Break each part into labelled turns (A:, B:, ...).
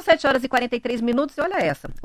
A: São 7h43, e olha essa. O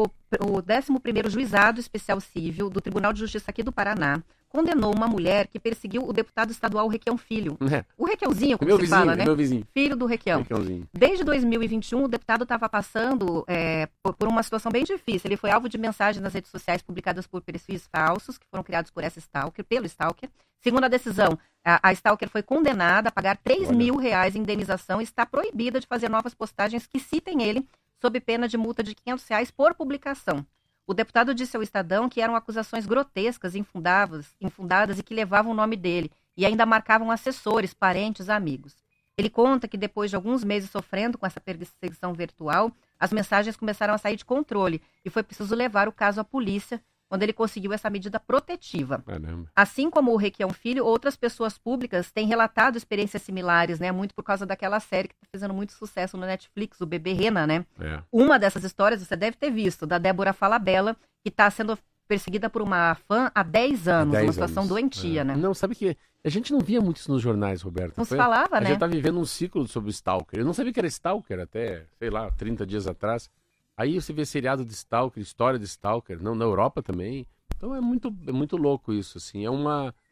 A: 11º Juizado Especial Cível do Tribunal de Justiça aqui do Paraná condenou uma mulher que perseguiu o deputado estadual Requião Filho. O Requiãozinho, como se fala, né?
B: Meu vizinho.
A: Filho do Requião. Desde 2021, o deputado estava passando por uma situação bem difícil. Ele foi alvo de mensagens nas redes sociais publicadas por perfis falsos, que foram criados por essa stalker, pelo stalker. Segundo a decisão, a stalker foi condenada a pagar R$3.000 em indenização e está proibida de fazer novas postagens que citem ele, sob pena de multa de R$500 por publicação. O deputado disse ao Estadão que eram acusações grotescas, infundadas e que levavam o nome dele e ainda marcavam assessores, parentes, amigos. Ele conta que depois de alguns meses sofrendo com essa perseguição virtual, as mensagens começaram a sair de controle e foi preciso levar o caso à polícia, quando ele conseguiu essa medida protetiva.
B: Caramba.
A: Assim como o Requião Filho, outras pessoas públicas têm relatado experiências similares, né? Muito por causa daquela série que está fazendo muito sucesso no Netflix, o Bebê Rena, né? Uma dessas histórias você deve ter visto, da Débora Falabella, que está sendo perseguida por uma fã há 10 anos, uma situação doentia, né?
B: Não, sabe que a gente não via muito isso nos jornais, Roberto.
A: Não se falava, né?
B: A gente tá vivendo um ciclo sobre o stalker. Eu não sabia que era stalker até, 30 dias atrás. Aí você vê seriado de stalker, história de stalker, na Europa também. Então é muito louco isso, assim. É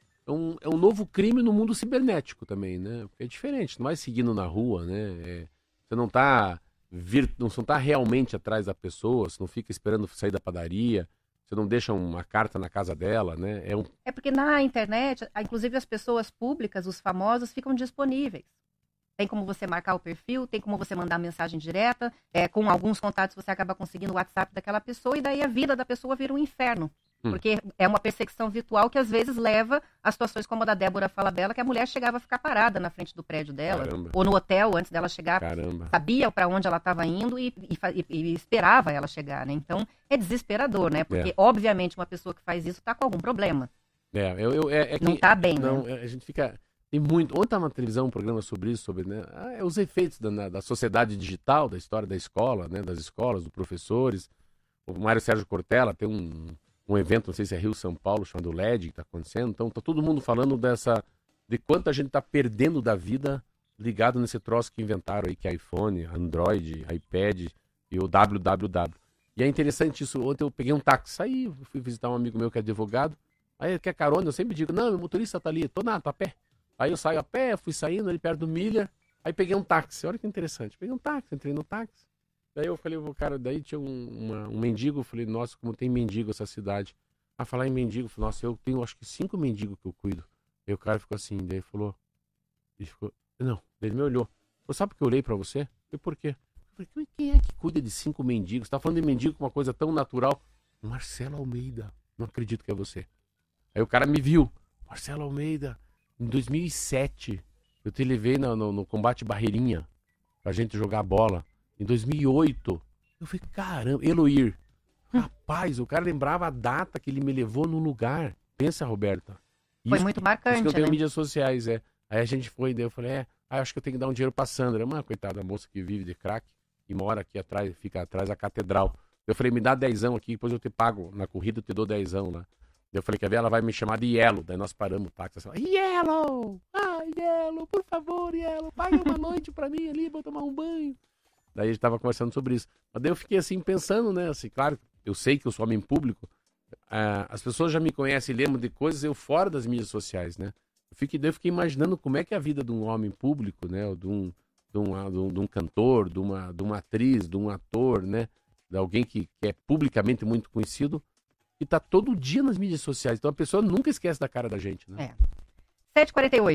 B: um novo crime no mundo cibernético também, né? Porque é diferente, não vai seguindo na rua, né? Você não tá realmente atrás da pessoa, você não fica esperando sair da padaria, você não deixa uma carta na casa dela, né?
A: É porque na internet, inclusive as pessoas públicas, os famosos, ficam disponíveis. Tem como você marcar o perfil, tem como você mandar mensagem direta, com alguns contatos você acaba conseguindo o WhatsApp daquela pessoa e daí a vida da pessoa vira um inferno. Porque é uma perseguição virtual que às vezes leva a situações como a da Débora Falabella, que a mulher chegava a ficar parada na frente do prédio dela, ou no hotel antes dela chegar, sabia para onde ela estava indo e esperava ela chegar, né? Então é desesperador, né? Porque obviamente uma pessoa que faz isso está com algum problema. Não está bem,
B: não,
A: né?
B: A gente fica... Tem muito. Ontem estava na televisão um programa sobre isso, os efeitos da sociedade digital, da história da escola, né, das escolas, dos professores. O Mário Sérgio Cortella tem um evento, não sei se é Rio São Paulo, chamado LED, que está acontecendo. Então tá todo mundo falando de quanto a gente está perdendo da vida ligado nesse troço que inventaram aí, que é iPhone, Android, iPad e o www. E é interessante isso. Ontem eu peguei um táxi, saí, fui visitar um amigo meu que é advogado. Aí ele quer carona, eu sempre digo, não, meu motorista tá ali, tô a pé. Aí eu saio a pé, fui saindo ali perto do Milha, aí peguei um táxi, olha que interessante, peguei um táxi, entrei no táxi, daí eu falei, cara, daí tinha um mendigo, eu falei, nossa, como tem mendigo essa cidade. A falar em mendigo, eu falei, nossa, eu tenho acho que 5 mendigos que eu cuido. Aí o cara ficou assim, daí ele falou, não, ele me olhou, sabe por que eu olhei pra você? Eu falei, por quê? Eu falei, quem é que cuida de 5 mendigos? Você tá falando de mendigo com uma coisa tão natural? Marcelo Almeida, não acredito que é você. Aí o cara me viu, Marcelo Almeida. Em 2007, eu te levei no combate Barreirinha pra gente jogar bola. Em 2008, eu falei, caramba, Eloir. Rapaz, o cara lembrava a data que ele me levou no lugar. Pensa, Roberta.
A: Foi muito marcante,
B: isso que eu tenho
A: né?
B: Mídias sociais, Aí a gente foi, daí eu falei, acho que eu tenho que dar um dinheiro pra Sandra. Mano, coitada da moça que vive de crack e mora aqui atrás, fica atrás da catedral. Eu falei, me dá 10 aqui, depois eu te pago. Na corrida eu te dou 10 lá. Eu falei, quer ver? Ela vai me chamar de Yellow. Daí nós paramos o táxi. Ela falou, Yellow! Yellow, por favor, Yellow. Paga uma noite pra mim ali, vou tomar um banho. Daí a gente tava conversando sobre isso. Mas daí eu fiquei assim, pensando, né? Assim, claro, eu sei que eu sou homem público. As pessoas já me conhecem e lembram de coisas eu fora das mídias sociais, né? Eu fiquei imaginando como é que é a vida de um homem público, né? Ou de um cantor, de uma atriz, de um ator, né? De alguém que é publicamente muito conhecido. E tá todo dia nas mídias sociais. Então a pessoa nunca esquece da cara da gente, né?
A: 7h48.